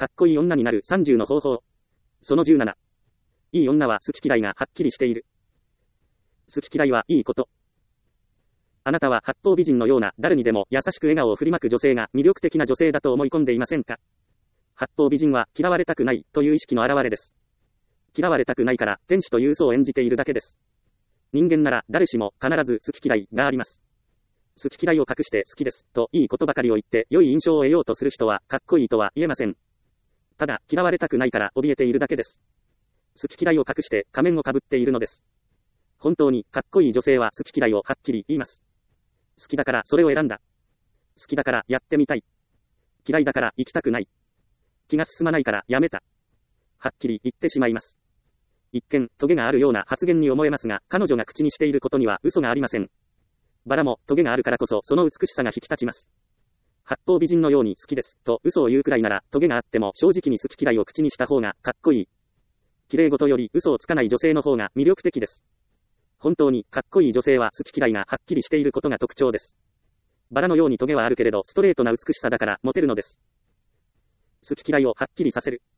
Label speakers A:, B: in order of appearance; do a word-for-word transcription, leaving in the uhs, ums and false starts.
A: かっこいい女になるさんじゅうの方法。そのじゅうなな。いい女は好き嫌いがはっきりしている。好き嫌いはいいこと。あなたは八方美人のような誰にでも優しく笑顔を振りまく女性が魅力的な女性だと思い込んでいませんか？八方美人は嫌われたくないという意識の表れです。嫌われたくないから天使という嘘を演じているだけです。人間なら誰しも必ず好き嫌いがあります。好き嫌いを隠して好きですといいことばかりを言って良い印象を得ようとする人はかっこいいとは言えません。ただ嫌われたくないから怯えているだけです。好き嫌いを隠して仮面をかぶっているのです。本当にかっこいい女性は好き嫌いをはっきり言います。好きだからそれを選んだ。好きだからやってみたい。嫌いだから行きたくない。気が進まないからやめた。はっきり言ってしまいます。一見、トゲがあるような発言に思えますが、彼女が口にしていることには嘘がありません。バラもトゲがあるからこそその美しさが引き立ちます。八方美人のように好きですと嘘を言うくらいならトゲがあっても正直に好き嫌いを口にした方がかっこいい。綺麗事より嘘をつかない女性の方が魅力的です。本当にかっこいい女性は好き嫌いがはっきりしていることが特徴です。バラのようにトゲはあるけれどストレートな美しさだからモテるのです。好き嫌いをはっきりさせる。